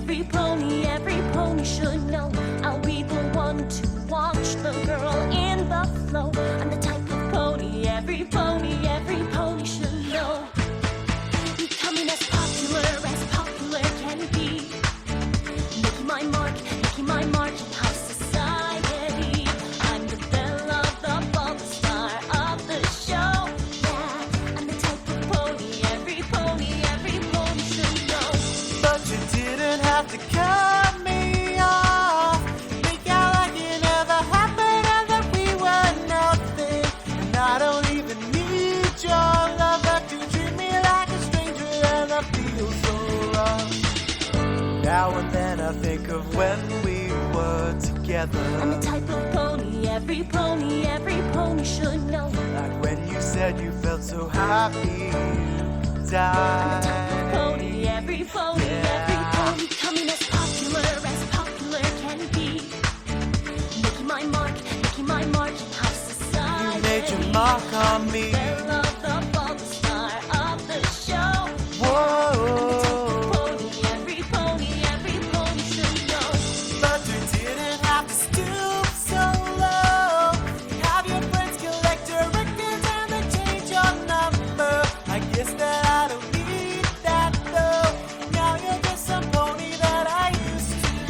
every pony should know. I'll be the one to watch the girl in the flow. I'm the type of pony every pony should know. Becoming as popular can be. Making my mark in high society. I'm the belle of the ball, the star of the show. Yeah, I'm the type of pony every pony should know. But you didn't have to cut me off. Make out like it never happened and that we were nothing. And I don't even need your love, but you treat me like a stranger and I feel so wrong. Now and then I think of when we were together. I'm the type of pony every pony should know. Like when you said you felt so happy you died. I'm the type of pony every pony coming as popular can be. Making my mark in high society. You made your mark on me. Belle of the ball, the star of the show. Whoa. Every pony should know. But you didn't have to stoop so low. Have your friends collect your records and they change your number. I guess that I don't need that though. Now you're just some pony that I used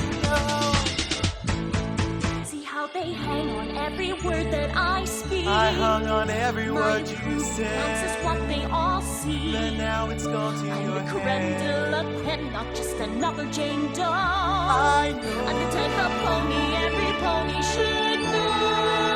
to know. See how they hang on every word that I speak. I hung on every My word you truth counts said. is what they all see. But now it's gone to I'm your the creme de head. la creme, not just another Jane Doe. I know. I'm the type of pony every pony should know.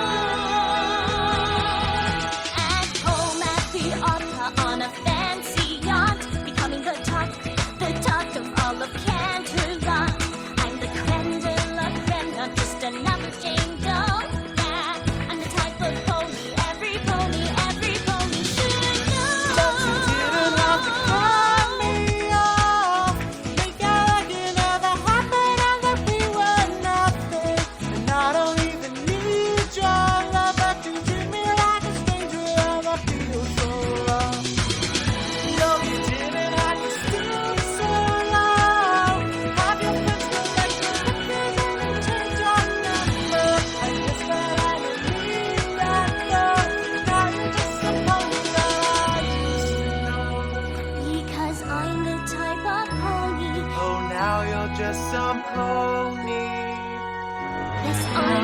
At home at the opera on a fancy yacht, becoming the talk of all of Canterlot. I'm the creme de la creme, not just another Jane Doe. Yeah, I'm the type of pony every pony should know. But you didn't have to cut me off. Make out like it never happened and that we were nothing. And I don't even need your love, but you treat me like a stranger and I feel so wrong. No, you didn't have to stoop so low. Have your friends collect your records and they change your number. I guess that I don't need that though. Now you're just a pony that I used to know. Because I'm the type of pony. Oh, now you're just some pony. Yes, I'm